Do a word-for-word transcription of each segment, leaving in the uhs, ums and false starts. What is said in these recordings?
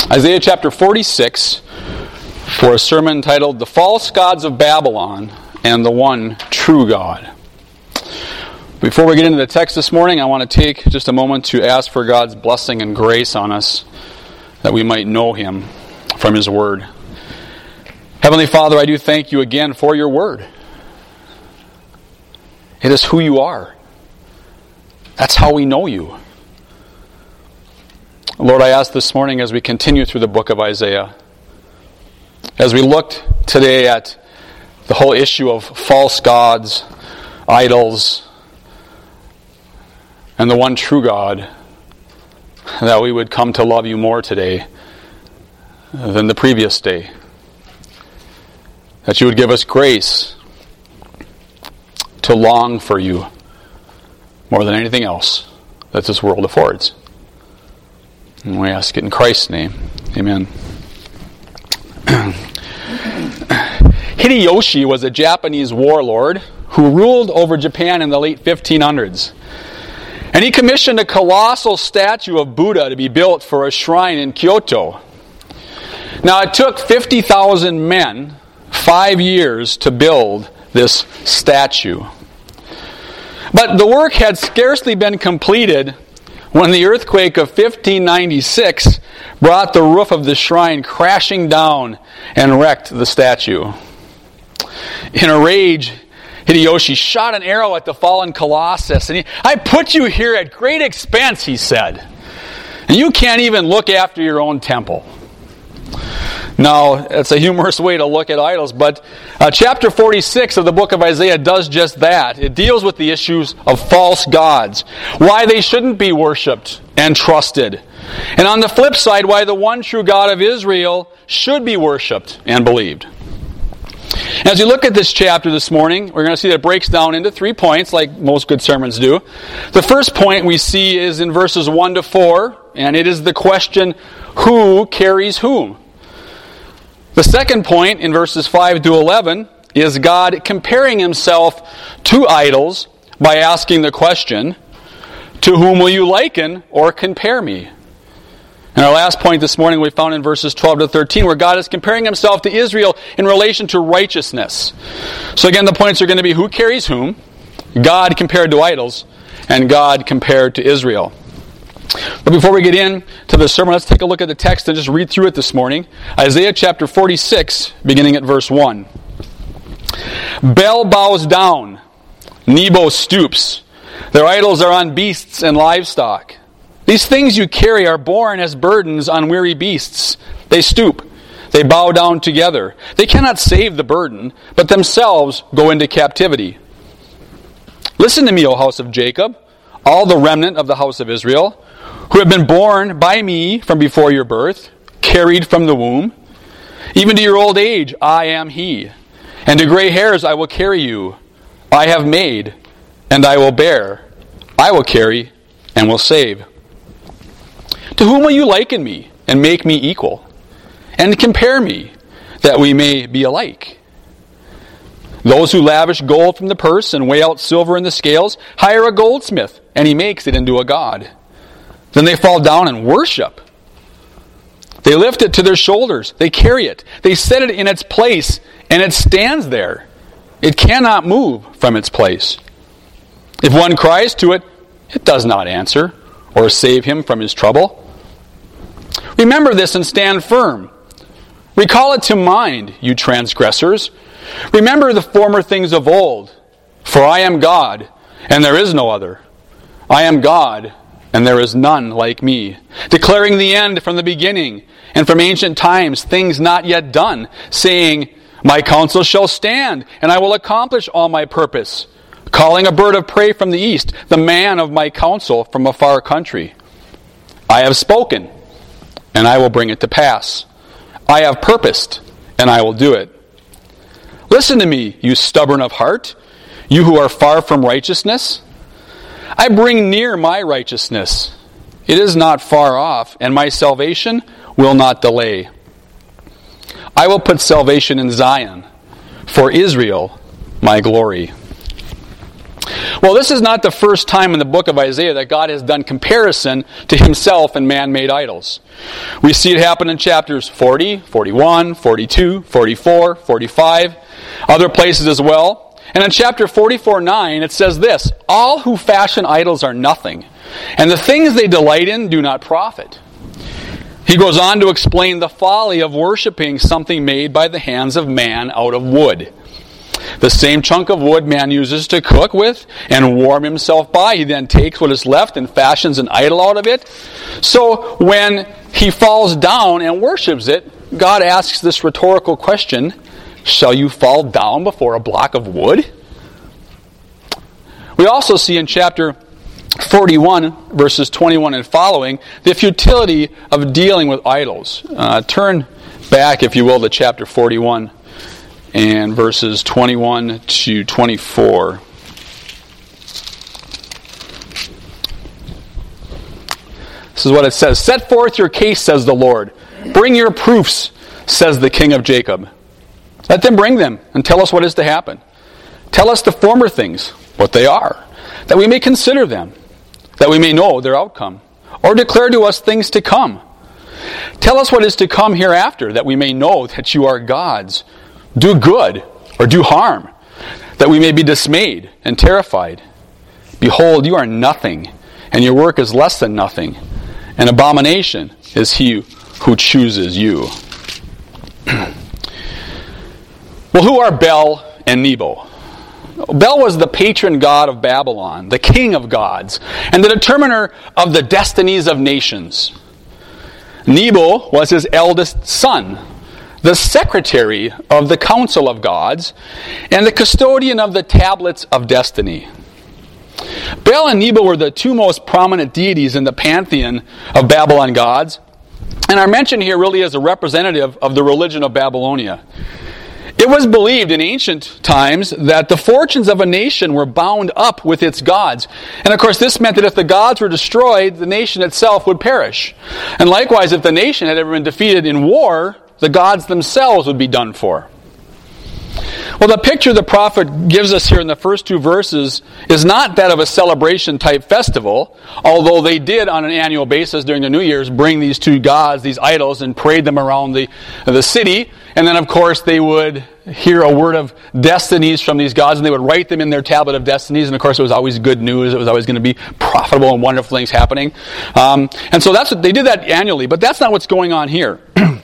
Isaiah chapter forty-six for a sermon titled The False Gods of Babylon and the One True God. Before we get into the text this morning, I want to take just a moment to ask for God's blessing and grace on us that we might know Him from His Word. Heavenly Father, I do thank You again for Your Word. It is who You are. That's how we know You. Lord, I ask this morning as we continue through the book of Isaiah, as we looked today at the whole issue of false gods, idols, and the one true God, that we would come to love You more today than the previous day. That You would give us grace to long for You more than anything else that this world affords. And we ask it in Christ's name. Amen. Hideyoshi was a Japanese warlord who ruled over Japan in the late fifteen hundreds. And he commissioned a colossal statue of Buddha to be built for a shrine in Kyoto. Now, it took fifty thousand men five years to build this statue. But the work had scarcely been completed when the earthquake of fifteen ninety-six brought the roof of the shrine crashing down and wrecked the statue. In a rage, Hideyoshi shot an arrow at the fallen Colossus. And he, I put you here at great expense, he said. And you can't even look after your own temple. Now, it's a humorous way to look at idols, but uh, chapter forty-six of the book of Isaiah does just that. It deals with the issues of false gods, why they shouldn't be worshipped and trusted. And on the flip side, why the one true God of Israel should be worshipped and believed. As you look at this chapter this morning, we're going to see that it breaks down into three points, like most good sermons do. The first point we see is in verses one to four, and it is the question, who carries whom? The second point in verses five to eleven is God comparing Himself to idols by asking the question, to whom will you liken or compare me? And our last point this morning we found in verses twelve to thirteen, where God is comparing Himself to Israel in relation to righteousness. So again, the points are going to be who carries whom, God compared to idols, and God compared to Israel. But before we get into the sermon, let's take a look at the text and just read through it this morning. Isaiah chapter forty-six, beginning at verse one. Bel bows down, Nebo stoops. Their idols are on beasts and livestock. These things you carry are borne as burdens on weary beasts. They stoop. They bow down together. They cannot save the burden, but themselves go into captivity. Listen to me, O house of Jacob, all the remnant of the house of Israel, who have been born by me from before your birth, carried from the womb. Even to your old age, I am He. And to gray hairs I will carry you. I have made, and I will bear. I will carry, and will save. To whom will you liken me, and make me equal? And compare me, that we may be alike? Those who lavish gold from the purse and weigh out silver in the scales hire a goldsmith, and he makes it into a god. Then they fall down and worship. They lift it to their shoulders. They carry it. They set it in its place, and it stands there. It cannot move from its place. If one cries to it, it does not answer or save him from his trouble. Remember this and stand firm. Recall it to mind, you transgressors. Remember the former things of old. For I am God, and there is no other. I am God, and there is none like me, declaring the end from the beginning, and from ancient times things not yet done, saying, my counsel shall stand, and I will accomplish all my purpose, calling a bird of prey from the east, the man of my counsel from a far country. I have spoken, and I will bring it to pass. I have purposed, and I will do it. Listen to me, you stubborn of heart, you who are far from righteousness. I bring near my righteousness. It is not far off, and my salvation will not delay. I will put salvation in Zion, for Israel my glory. Well, this is not the first time in the book of Isaiah that God has done comparison to himself and man-made idols. We see it happen in chapters forty, forty-one, forty-two, forty-four, forty-five, other places as well. And in chapter forty-four nine, it says this, "All who fashion idols are nothing, and the things they delight in do not profit." He goes on to explain the folly of worshiping something made by the hands of man out of wood. The same chunk of wood man uses to cook with and warm himself by, he then takes what is left and fashions an idol out of it. So when he falls down and worships it, God asks this rhetorical question, "Shall you fall down before a block of wood?" We also see in chapter forty-one, verses twenty-one and following, the futility of dealing with idols. Uh, turn back, if you will, to chapter forty-one and verses twenty-one to twenty-four. This is what it says. "Set forth your case, says the Lord. Bring your proofs, says the King of Jacob. Let them bring them, and tell us what is to happen. Tell us the former things, what they are, that we may consider them, that we may know their outcome, or declare to us things to come. Tell us what is to come hereafter, that we may know that you are gods. Do good, or do harm, that we may be dismayed and terrified. Behold, you are nothing, and your work is less than nothing. An abomination is he who chooses you." Well, who are Bel and Nebo? Bel was the patron god of Babylon, the king of gods, and the determiner of the destinies of nations. Nebo was his eldest son, the secretary of the council of gods, and the custodian of the tablets of destiny. Bel and Nebo were the two most prominent deities in the pantheon of Babylon gods, and are mentioned here really as a representative of the religion of Babylonia. It was believed in ancient times that the fortunes of a nation were bound up with its gods. And of course this meant that if the gods were destroyed, the nation itself would perish. And likewise, if the nation had ever been defeated in war, the gods themselves would be done for. Well, the picture the prophet gives us here in the first two verses is not that of a celebration-type festival, although they did on an annual basis during the New Year's bring these two gods, these idols, and parade them around the, the city. And then, of course, they would hear a word of destinies from these gods, and they would write them in their tablet of destinies. And, of course, it was always good news. It was always going to be profitable and wonderful things happening. Um, and so that's what, they did that annually, but that's not what's going on here.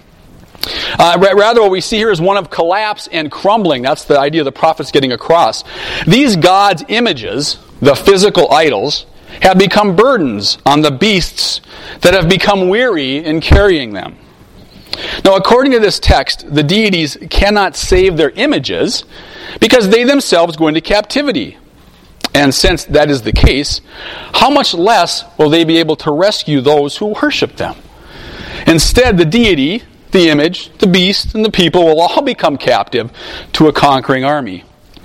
Uh, rather, what we see here is one of collapse and crumbling. That's the idea the prophet's getting across. These gods' images, the physical idols, have become burdens on the beasts that have become weary in carrying them. Now, according to this text, the deities cannot save their images because they themselves go into captivity. And since that is the case, how much less will they be able to rescue those who worship them? Instead, the deity, the image, the beast, and the people will all become captive to a conquering army.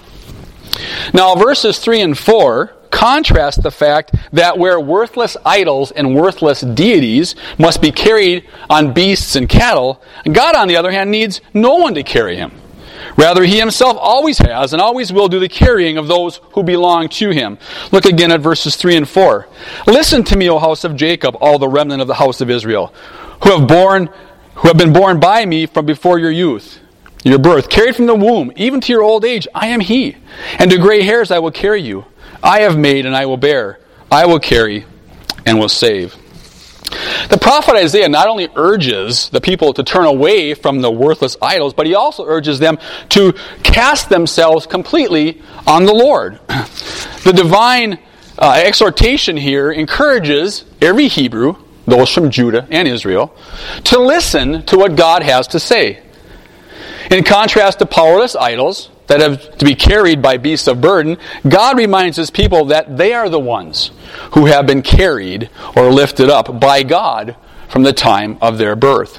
Now, verses three and four contrast the fact that where worthless idols and worthless deities must be carried on beasts and cattle, God, on the other hand, needs no one to carry him. Rather, he himself always has and always will do the carrying of those who belong to him. Look again at verses three and four. "Listen to me, O house of Jacob, all the remnant of the house of Israel, who have borne who have been born by me from before your youth, your birth, carried from the womb, even to your old age. I am he, and to gray hairs I will carry you. I have made and I will bear. I will carry and will save." The prophet Isaiah not only urges the people to turn away from the worthless idols, but he also urges them to cast themselves completely on the Lord. The divine uh, exhortation here encourages every Hebrew, those from Judah and Israel, to listen to what God has to say. In contrast to powerless idols that have to be carried by beasts of burden, God reminds his people that they are the ones who have been carried or lifted up by God from the time of their birth.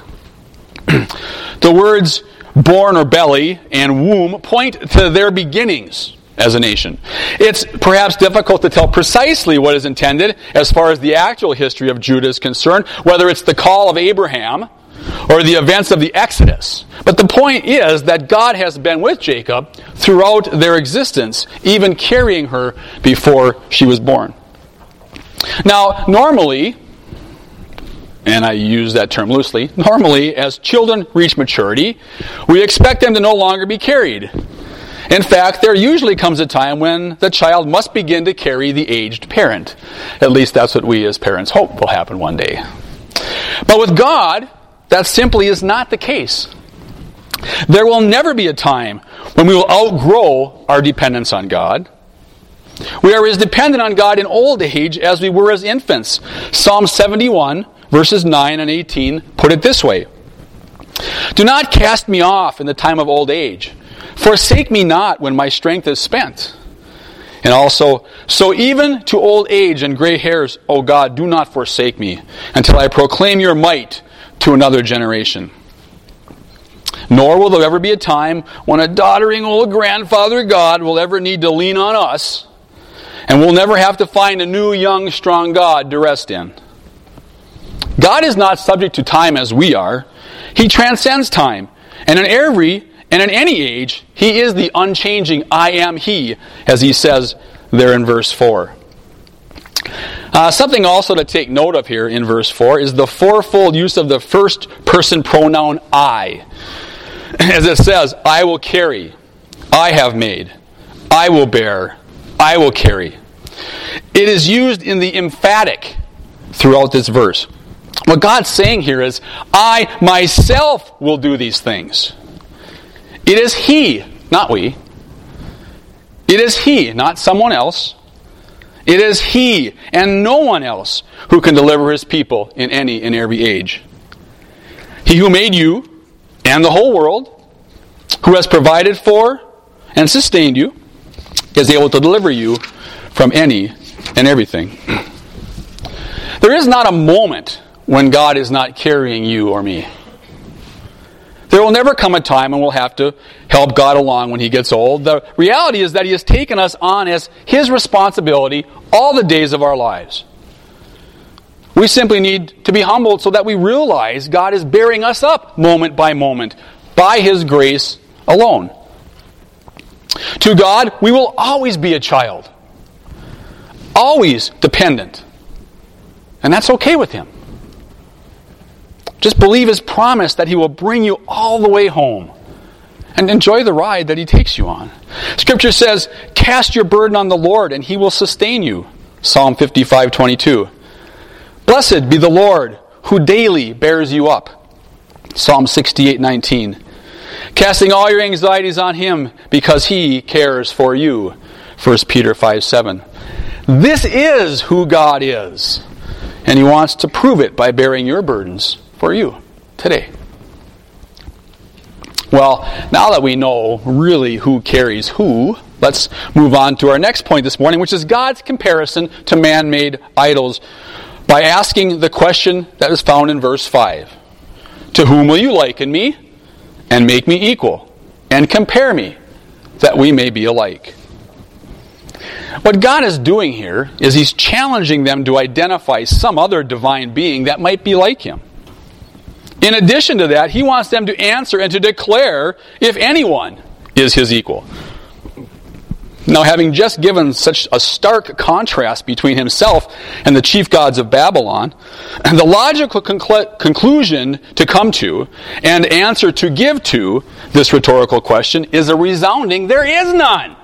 The words born or belly and womb point to their beginnings as a nation. It's perhaps difficult to tell precisely what is intended as far as the actual history of Judah is concerned, whether it's the call of Abraham or the events of the Exodus. But the point is that God has been with Jacob throughout their existence, even carrying her before she was born. Now, normally, and I use that term loosely, normally as children reach maturity, we expect them to no longer be carried. In fact, there usually comes a time when the child must begin to carry the aged parent. At least that's what we as parents hope will happen one day. But with God, that simply is not the case. There will never be a time when we will outgrow our dependence on God. We are as dependent on God in old age as we were as infants. Psalm seventy-one, verses nine and eighteen put it this way: "Do not cast me off in the time of old age. Forsake me not when my strength is spent." And also, "So even to old age and gray hairs, O God, do not forsake me, until I proclaim your might to another generation." Nor will there ever be a time when a doddering old grandfather God will ever need to lean on us, and we'll never have to find a new, young, strong God to rest in. God is not subject to time as we are. He transcends time. And in every and in any age, He is the unchanging I am He, as He says there in verse four. Uh, something also to take note of here in verse four is the fourfold use of the first person pronoun I. As it says, I will carry, I have made, I will bear, I will carry. It is used in the emphatic throughout this verse. What God's saying here is, I myself will do these things. It is He, not we. It is He, not someone else. It is He and no one else who can deliver His people in any and every age. He who made you and the whole world, who has provided for and sustained you, is able to deliver you from any and everything. There is not a moment when God is not carrying you or me. There will never come a time when we'll have to help God along when He gets old. The reality is that He has taken us on as His responsibility all the days of our lives. We simply need to be humbled so that we realize God is bearing us up moment by moment by His grace alone. To God, we will always be a child. Always dependent. And that's okay with Him. Just believe His promise that He will bring you all the way home. And enjoy the ride that He takes you on. Scripture says, cast your burden on the Lord and He will sustain you. Psalm fifty-five twenty-two. Blessed be the Lord who daily bears you up. Psalm sixty-eight nineteen. Casting all your anxieties on Him because He cares for you. First Peter five seven. This is who God is. And He wants to prove it by bearing your burdens for you today. Well, now that we know really who carries who, let's move on to our next point this morning, which is God's comparison to man-made idols, by asking the question that is found in verse five. To whom will you liken me, and make me equal, and compare me, that we may be alike? What God is doing here is He's challenging them to identify some other divine being that might be like Him. In addition to that, He wants them to answer and to declare if anyone is His equal. Now, having just given such a stark contrast between Himself and the chief gods of Babylon, the logical conclu- conclusion to come to and answer to give to this rhetorical question is a resounding, there is none.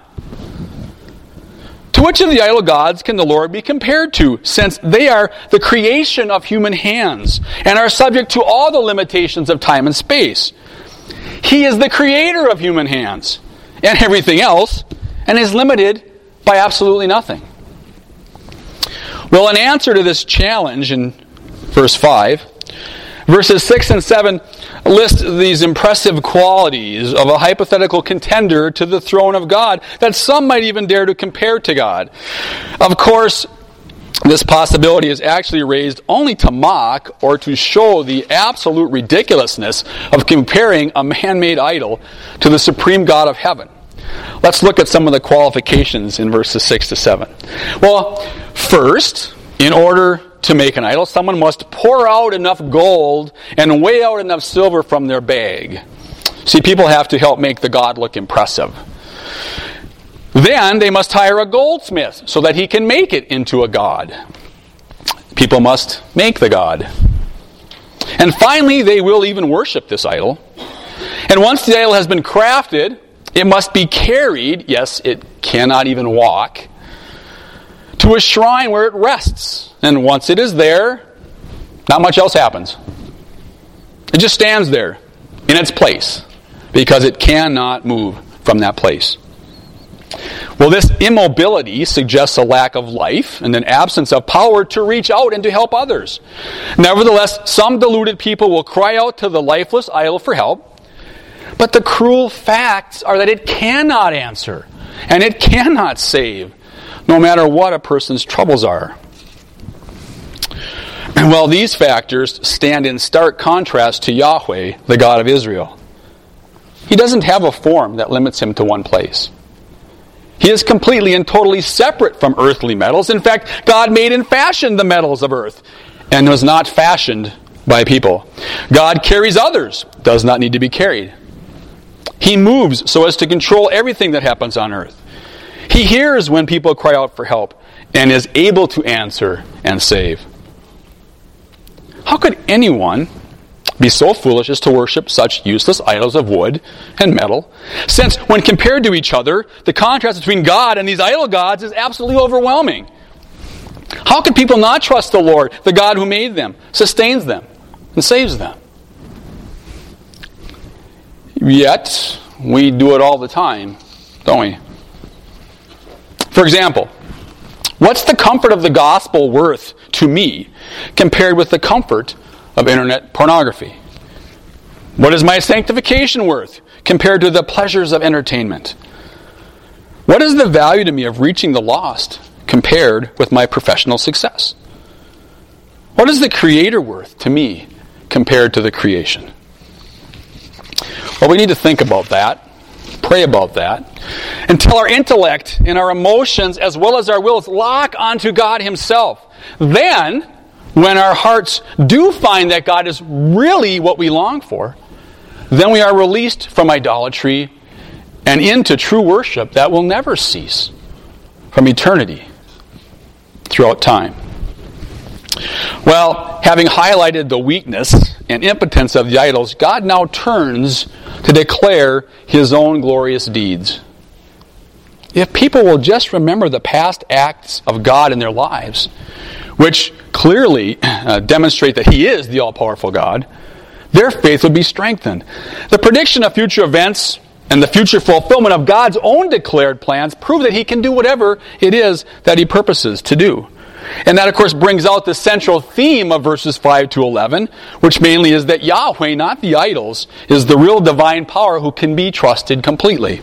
To which of the idol gods can the Lord be compared to, since they are the creation of human hands and are subject to all the limitations of time and space? He is the creator of human hands and everything else, and is limited by absolutely nothing. Well, in answer to this challenge in verse five, verses six and seven list these impressive qualities of a hypothetical contender to the throne of God that some might even dare to compare to God. Of course, this possibility is actually raised only to mock or to show the absolute ridiculousness of comparing a man-made idol to the supreme God of heaven. Let's look at some of the qualifications in verses six to seven. Well, first, in order to make an idol, someone must pour out enough gold and weigh out enough silver from their bag. See, people have to help make the god look impressive. Then they must hire a goldsmith so that he can make it into a god. People must make the god. And finally, they will even worship this idol. And once the idol has been crafted, it must be carried, yes, it cannot even walk, to a shrine where it rests. And once it is there, not much else happens. It just stands there in its place because it cannot move from that place. Well, this immobility suggests a lack of life and an absence of power to reach out and to help others. Nevertheless, some deluded people will cry out to the lifeless idol for help, but the cruel facts are that it cannot answer and it cannot save, no matter what a person's troubles are. And well, these factors stand in stark contrast to Yahweh, the God of Israel. He doesn't have a form that limits him to one place. He is completely and totally separate from earthly metals. In fact, God made and fashioned the metals of earth and was not fashioned by people. God carries others, does not need to be carried. He moves so as to control everything that happens on earth. He hears when people cry out for help and is able to answer and save. How could anyone be so foolish as to worship such useless idols of wood and metal, since when compared to each other, the contrast between God and these idol gods is absolutely overwhelming? How could people not trust the Lord, the God who made them, sustains them, and saves them? Yet, we do it all the time, don't we? For example, what's the comfort of the gospel worth to me compared with the comfort of internet pornography? What is my sanctification worth compared to the pleasures of entertainment? What is the value to me of reaching the lost compared with my professional success? What is the Creator worth to me compared to the creation? Well, we need to think about that, pray about that, until our intellect and our emotions as well as our wills lock onto God Himself. Then, when our hearts do find that God is really what we long for, then we are released from idolatry and into true worship that will never cease from eternity throughout time. Well, having highlighted the weakness and impotence of the idols, God now turns to declare His own glorious deeds. If people will just remember the past acts of God in their lives, which clearly uh, demonstrate that He is the all-powerful God, their faith would be strengthened. The prediction of future events and the future fulfillment of God's own declared plans prove that He can do whatever it is that He purposes to do. And that, of course, brings out the central theme of verses five to eleven, which mainly is that Yahweh, not the idols, is the real divine power who can be trusted completely.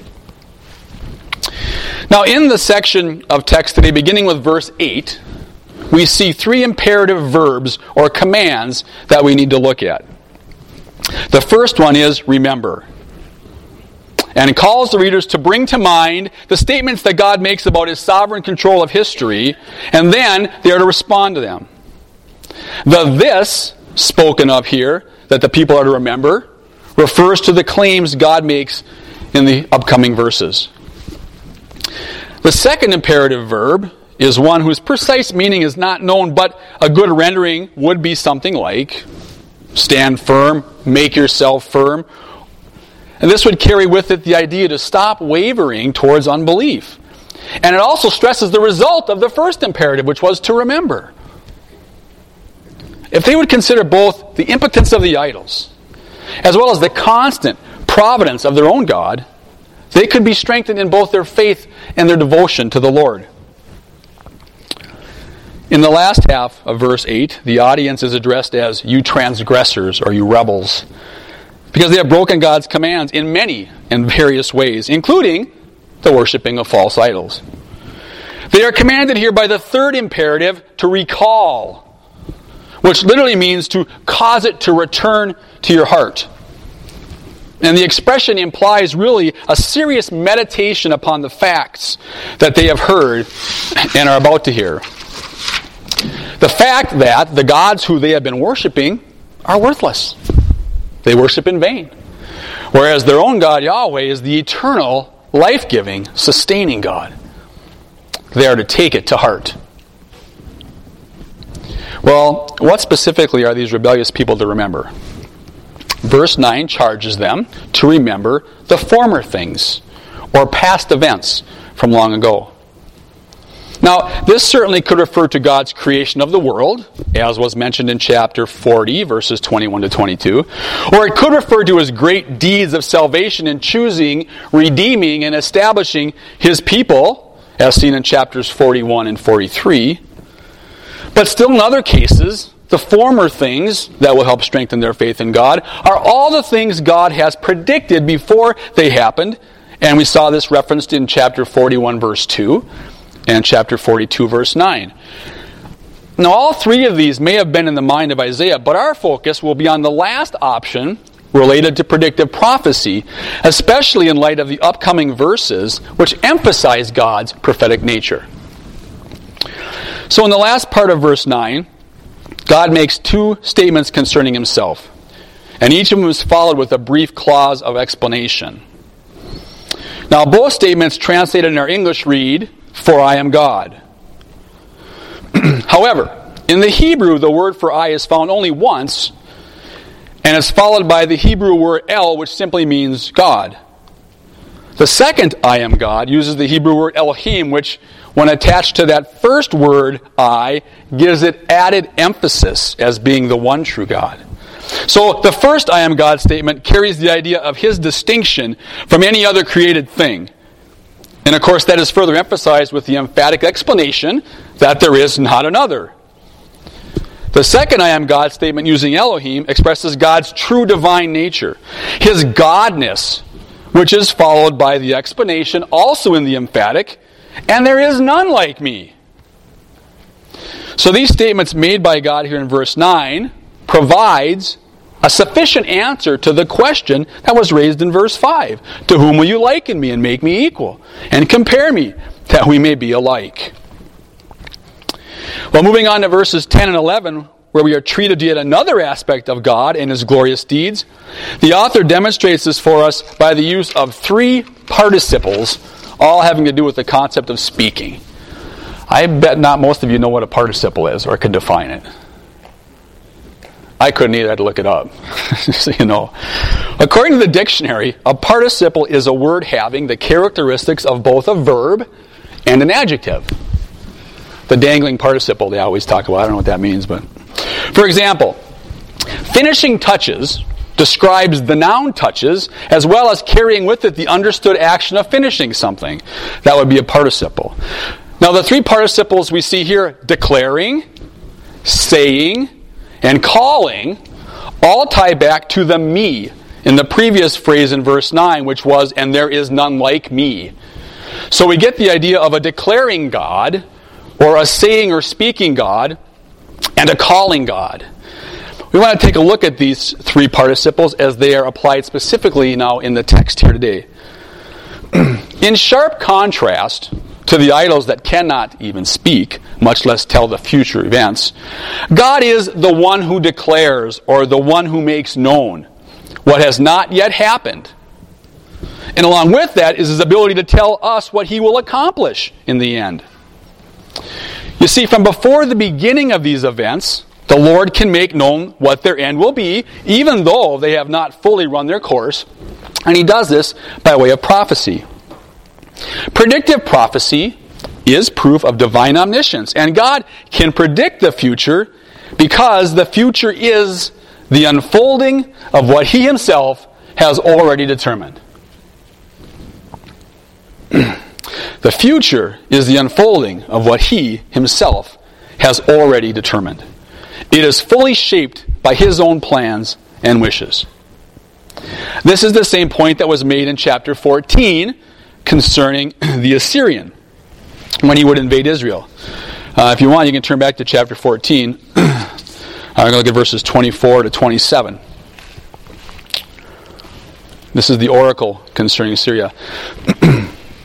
Now, in the section of text today, beginning with verse eight, we see three imperative verbs or commands that we need to look at. The first one is remember. And it calls the readers to bring to mind the statements that God makes about His sovereign control of history, and then they are to respond to them. The this spoken of here, that the people are to remember, refers to the claims God makes in the upcoming verses. The second imperative verb is one whose precise meaning is not known, but a good rendering would be something like stand firm, make yourself firm. And this would carry with it the idea to stop wavering towards unbelief. And it also stresses the result of the first imperative, which was to remember. If they would consider both the impotence of the idols, as well as the constant providence of their own God, they could be strengthened in both their faith and their devotion to the Lord. In the last half of verse eight, the audience is addressed as you transgressors or you rebels, because they have broken God's commands in many and various ways, including the worshiping of false idols. They are commanded here by the third imperative to recall, which literally means to cause it to return to your heart. And the expression implies really a serious meditation upon the facts that they have heard and are about to hear. The fact that the gods who they have been worshiping are worthless. They worship in vain. Whereas their own God, Yahweh, is the eternal, life-giving, sustaining God. They are to take it to heart. Well, what specifically are these rebellious people to remember? Verse nine charges them to remember the former things, or past events from long ago. Now, this certainly could refer to God's creation of the world, as was mentioned in chapter forty, verses twenty-one to twenty-two. Or it could refer to His great deeds of salvation in choosing, redeeming, and establishing His people, as seen in chapters forty-one and forty-three. But still in other cases, the former things that will help strengthen their faith in God are all the things God has predicted before they happened. And we saw this referenced in chapter forty-one, verse two. And chapter forty-two, verse nine. Now, all three of these may have been in the mind of Isaiah, but our focus will be on the last option related to predictive prophecy, especially in light of the upcoming verses which emphasize God's prophetic nature. So in the last part of verse nine, God makes two statements concerning Himself, and each of them is followed with a brief clause of explanation. Now, both statements translated in our English read, "For I am God." However, in the Hebrew, the word for I is found only once, and is followed by the Hebrew word El, which simply means God. The second I am God uses the Hebrew word Elohim, which, when attached to that first word I, gives it added emphasis as being the one true God. So the first I am God statement carries the idea of His distinction from any other created thing. And of course, that is further emphasized with the emphatic explanation that there is not another. The second I am God statement using Elohim expresses God's true divine nature, His godness, which is followed by the explanation also in the emphatic, and there is none like me. So these statements made by God here in verse nine provides a sufficient answer to the question that was raised in verse five. To whom will you liken me and make me equal? And compare me, that we may be alike. Well, moving on to verses ten and eleven, where we are treated to yet another aspect of God and His glorious deeds, the author demonstrates this for us by the use of three participles, all having to do with the concept of speaking. I bet not most of you know what a participle is or can define it. I couldn't either. I had to look it up. So you know. According to the dictionary, a participle is a word having the characteristics of both a verb and an adjective. The dangling participle they always talk about. I don't know what that means, but... For example, finishing touches describes the noun touches as well as carrying with it the understood action of finishing something. That would be a participle. Now the three participles we see here, declaring, saying, and calling, all tie back to the me in the previous phrase in verse nine, which was, and there is none like me. So we get the idea of a declaring God, or a saying or speaking God, and a calling God. We want to take a look at these three participles as they are applied specifically now in the text here today. In sharp contrast to the idols that cannot even speak, much less tell the future events, God is the one who declares, or the one who makes known, what has not yet happened. And along with that is His ability to tell us what He will accomplish in the end. You see, from before the beginning of these events, the Lord can make known what their end will be, even though they have not fully run their course, and He does this by way of prophecy. Predictive prophecy is proof of divine omniscience, and God can predict the future because the future is the unfolding of what He Himself has already determined. The future is the unfolding of what He Himself has already determined. It is fully shaped by His own plans and wishes. This is the same point that was made in chapter fourteen concerning the Assyrian when he would invade Israel. Uh, if you want, you can turn back to chapter fourteen. I'm going to look at verses twenty-four to twenty-seven. This is the oracle concerning Syria.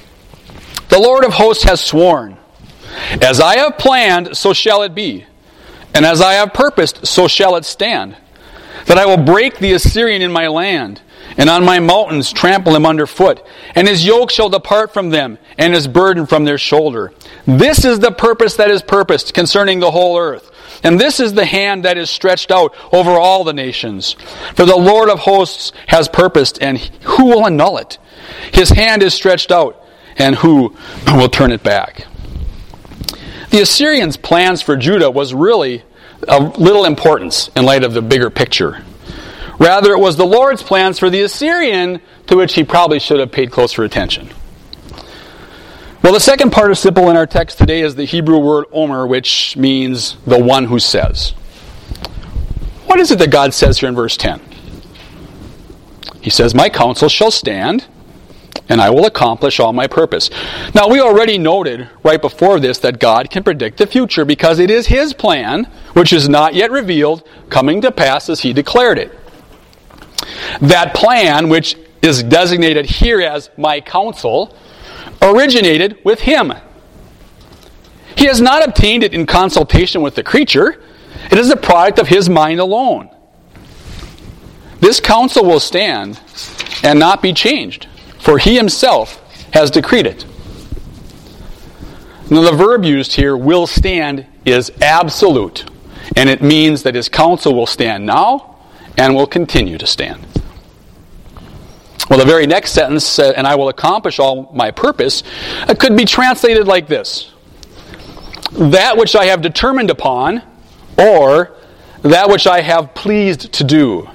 The Lord of hosts has sworn, as I have planned, so shall it be. And as I have purposed, so shall it stand. That I will break the Assyrian in my land, and on my mountains trample him underfoot. And his yoke shall depart from them, and his burden from their shoulder. This is the purpose that is purposed concerning the whole earth. And this is the hand that is stretched out over all the nations. For the Lord of hosts has purposed, and who will annul it? His hand is stretched out, and who will turn it back? The Assyrians' plans for Judah was really of little importance in light of the bigger picture. Rather, it was the Lord's plans for the Assyrian to which he probably should have paid closer attention. Well, the second participle in our text today is the Hebrew word omer, which means the one who says. What is it that God says here in verse ten? He says, my counsel shall stand, and I will accomplish all my purpose. Now, we already noted right before this that God can predict the future because it is His plan, which is not yet revealed, coming to pass as He declared it. That plan, which is designated here as my counsel, originated with Him. He has not obtained it in consultation with the creature. It is the product of His mind alone. This counsel will stand and not be changed, for He Himself has decreed it. Now, the verb used here, will stand, is absolute, and it means that His counsel will stand now and will continue to stand. Well, the very next sentence, uh, and I will accomplish all my purpose, uh, could be translated like this. That which I have determined upon, or that which I have pleased to do.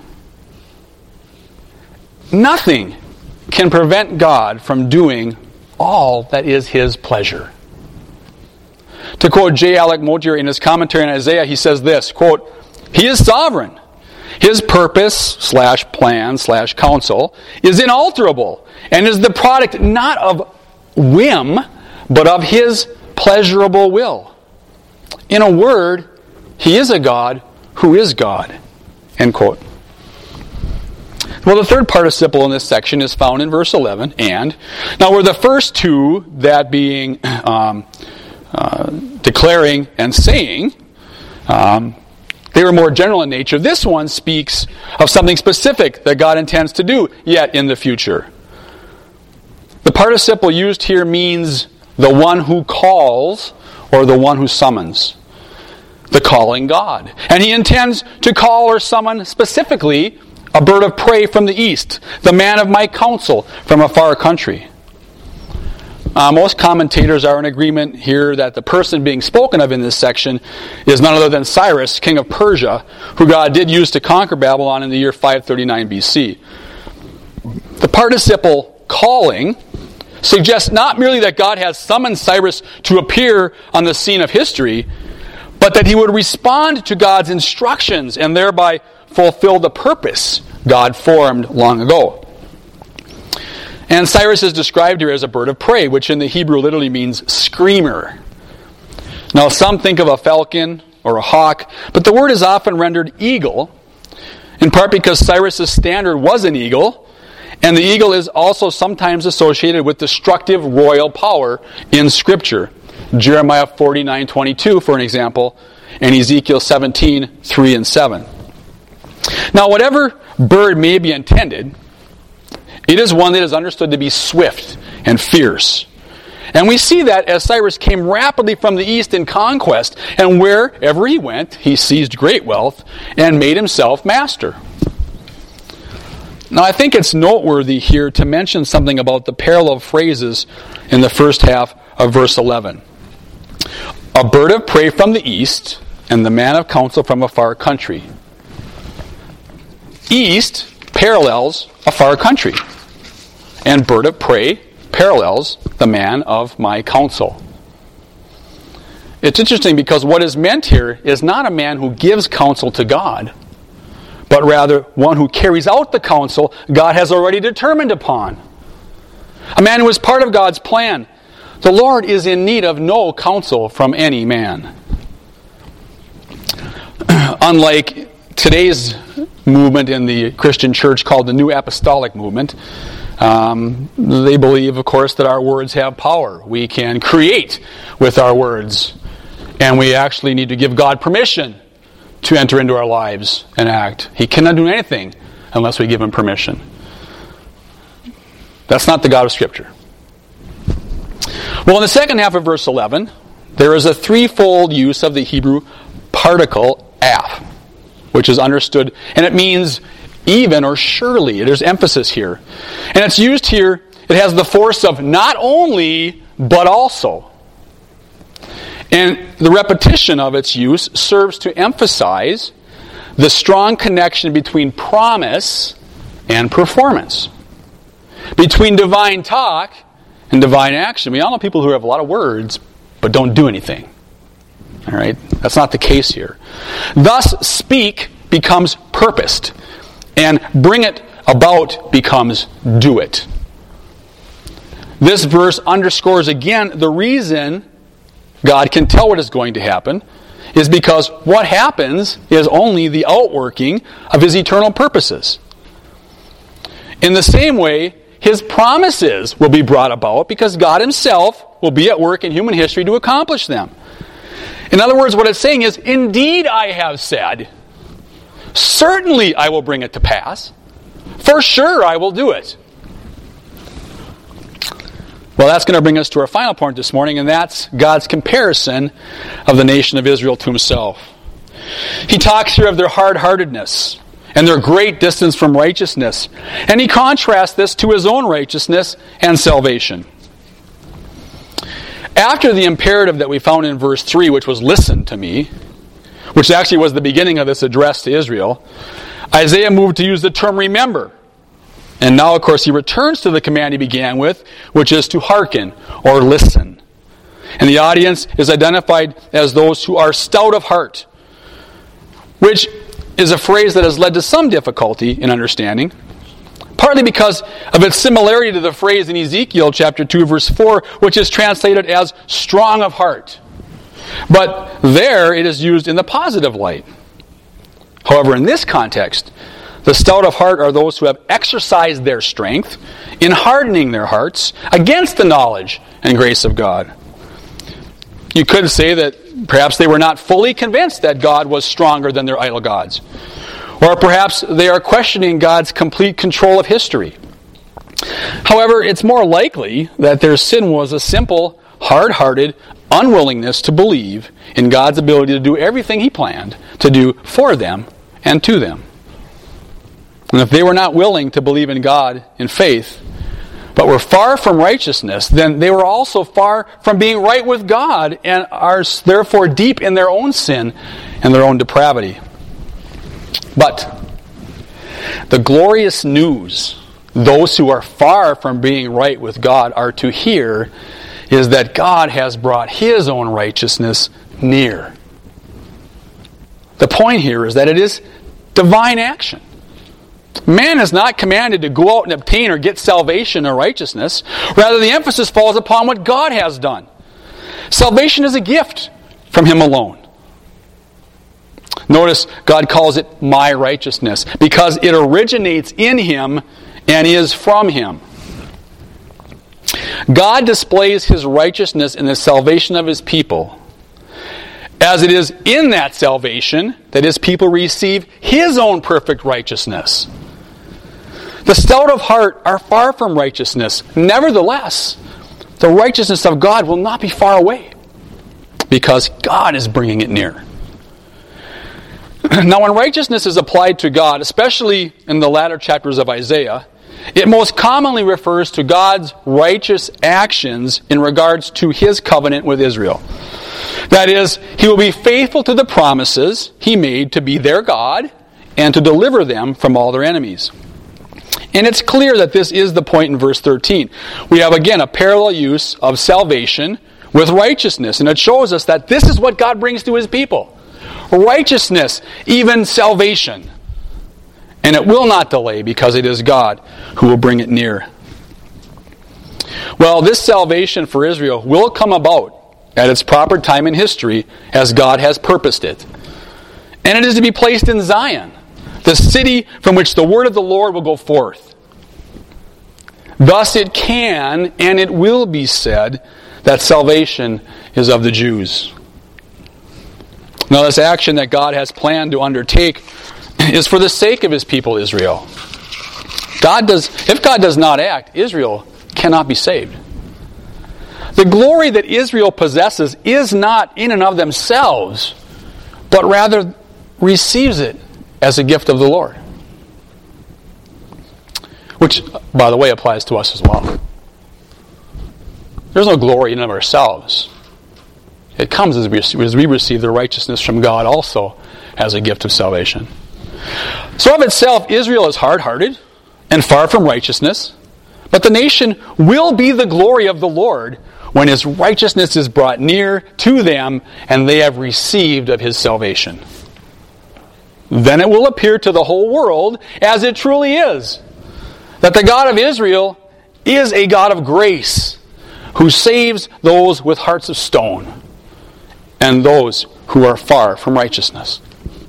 Nothing can prevent God from doing all that is His pleasure. To quote J. Alec Motyer in his commentary on Isaiah, he says this, quote, He is sovereign. His purpose slash plan slash counsel is inalterable and is the product not of whim, but of His pleasurable will. In a word, He is a God who is God. End quote. Well, the third participle in this section is found in verse eleven, and. Now, where the first two, that being um, uh, declaring and saying, um, they were more general in nature. This one speaks of something specific that God intends to do yet in the future. The participle used here means the one who calls or the one who summons. The calling God. And He intends to call or summon specifically a bird of prey from the east, the man of my counsel from a far country. Uh, most commentators are in agreement here that the person being spoken of in this section is none other than Cyrus, king of Persia, who God did use to conquer Babylon in the year five thirty-nine B C. The participle calling suggests not merely that God has summoned Cyrus to appear on the scene of history, but that he would respond to God's instructions and thereby fulfill the purpose God formed long ago. And Cyrus is described here as a bird of prey, which in the Hebrew literally means screamer. Now, some think of a falcon or a hawk, but the word is often rendered eagle, in part because Cyrus' standard was an eagle, and the eagle is also sometimes associated with destructive royal power in Scripture. Jeremiah forty-nine twenty-two, for an example, and Ezekiel seventeen three and seven. Now, whatever bird may be intended, it is one that is understood to be swift and fierce. And we see that as Cyrus came rapidly from the east in conquest, and wherever he went, he seized great wealth and made himself master. Now, I think it's noteworthy here to mention something about the parallel phrases in the first half of verse eleven. A bird of prey from the east, and the man of counsel from a far country. East parallels a far country, and bird of prey parallels the man of my counsel. It's interesting because what is meant here is not a man who gives counsel to God, but rather one who carries out the counsel God has already determined upon. A man who is part of God's plan. The Lord is in need of no counsel from any man. Unlike today's movement in the Christian church called the New Apostolic Movement, um, they believe, of course, that our words have power. We can create with our words, and we actually need to give God permission to enter into our lives and act. He cannot do anything unless we give him permission. That's not the God of Scripture. Well, in the second half of verse eleven, there is a threefold use of the Hebrew particle af, which is understood, and it means even or surely. There's emphasis here. And it's used here, it has the force of not only, but also. And the repetition of its use serves to emphasize the strong connection between promise and performance, between divine talk and divine action. We all know people who have a lot of words, but don't do anything. All right? That's not the case here. Thus, speak becomes purposed, and bring it about becomes do it. This verse underscores again the reason God can tell what is going to happen is because what happens is only the outworking of his eternal purposes. In the same way, his promises will be brought about because God himself will be at work in human history to accomplish them. In other words, what it's saying is, indeed I have said, certainly I will bring it to pass. For sure I will do it. Well, that's going to bring us to our final point this morning, and that's God's comparison of the nation of Israel to himself. He talks here of their hard-heartedness and their great distance from righteousness, and he contrasts this to his own righteousness and salvation. After the imperative that we found in verse three, which was listen to me, which actually was the beginning of this address to Israel, Isaiah moved to use the term remember. And now, of course, he returns to the command he began with, which is to hearken or listen. And the audience is identified as those who are stout of heart, which is a phrase that has led to some difficulty in understanding, partly because of its similarity to the phrase in Ezekiel chapter two, verse four, which is translated as strong of heart. But there it is used in the positive light. However, in this context, the stout of heart are those who have exercised their strength in hardening their hearts against the knowledge and grace of God. You could say that perhaps they were not fully convinced that God was stronger than their idol gods. Or perhaps they are questioning God's complete control of history. However, it's more likely that their sin was a simple, hard-hearted unwillingness to believe in God's ability to do everything he planned to do for them and to them. And if they were not willing to believe in God in faith, but were far from righteousness, then they were also far from being right with God and are therefore deep in their own sin and their own depravity. But the glorious news those who are far from being right with God are to hear is that God has brought his own righteousness near. The point here is that it is divine action. Man is not commanded to go out and obtain or get salvation or righteousness. Rather, the emphasis falls upon what God has done. Salvation is a gift from him alone. Notice God calls it my righteousness because it originates in him and is from him. God displays his righteousness in the salvation of his people, as it is in that salvation that his people receive his own perfect righteousness. The stout of heart are far from righteousness. Nevertheless, the righteousness of God will not be far away, because God is bringing it near. Now, when righteousness is applied to God, especially in the latter chapters of Isaiah, it most commonly refers to God's righteous actions in regards to his covenant with Israel. That is, he will be faithful to the promises he made to be their God and to deliver them from all their enemies. And it's clear that this is the point in verse thirteen. We have again a parallel use of salvation with righteousness, and it shows us that this is what God brings to his people. Righteousness, even salvation. And it will not delay because it is God who will bring it near. Well, this salvation for Israel will come about at its proper time in history as God has purposed it. And it is to be placed in Zion, the city from which the word of the Lord will go forth. Thus it can and it will be said that salvation is of the Jews. Now, this action that God has planned to undertake is for the sake of his people Israel. God does, if God does not act, Israel cannot be saved. The glory that Israel possesses is not in and of themselves, but rather receives it as a gift of the Lord. Which, by the way, applies to us as well. There's no glory in and of ourselves. It comes as we, as we receive the righteousness from God also as a gift of salvation. So of itself, Israel is hard-hearted and far from righteousness, but the nation will be the glory of the Lord when his righteousness is brought near to them and they have received of his salvation. Then it will appear to the whole world, as it truly is, that the God of Israel is a God of grace, who saves those with hearts of stone and those who are far from righteousness.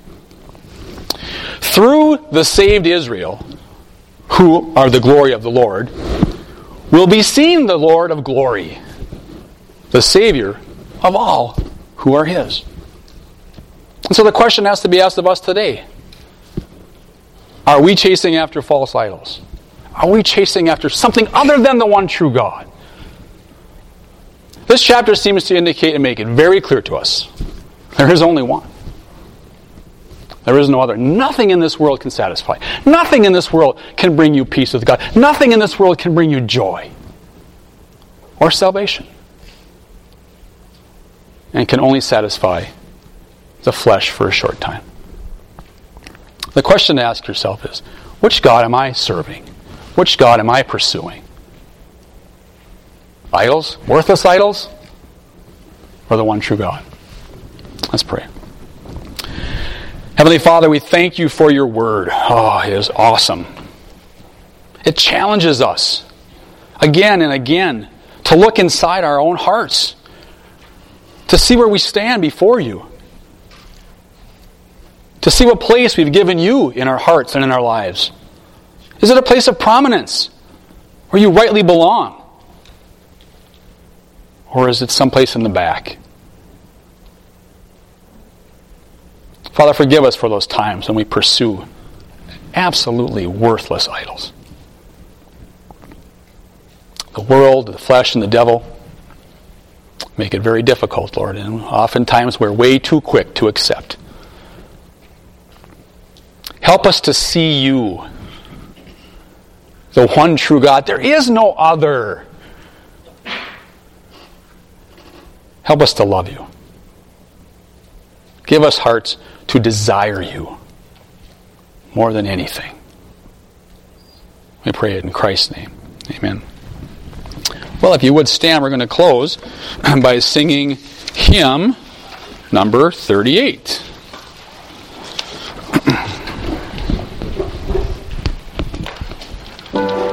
Through the saved Israel, who are the glory of the Lord, will be seen the Lord of glory, the Savior of all who are his. And so the question has to be asked of us today. Are we chasing after false idols? Are we chasing after something other than the one true God? This chapter seems to indicate and make it very clear to us. There is only one. There is no other. Nothing in this world can satisfy. Nothing in this world can bring you peace with God. Nothing in this world can bring you joy or salvation. And can only satisfy the flesh for a short time. The question to ask yourself is, which God am I serving? Which God am I pursuing? Idols? Worthless idols? Or the one true God? Let's pray. Heavenly Father, we thank you for your word. Oh, it is awesome. It challenges us again and again to look inside our own hearts, to see where we stand before you, to see what place we've given you in our hearts and in our lives. Is it a place of prominence where you rightly belong? Or is it someplace in the back? Father, forgive us for those times when we pursue absolutely worthless idols. The world, the flesh, and the devil make it very difficult, Lord, and oftentimes we're way too quick to accept. Help us to see you, the one true God. There is no other. Help us to love you. Give us hearts to desire you more than anything. We pray it in Christ's name. Amen. Well, if you would stand, we're going to close by singing hymn number thirty-eight.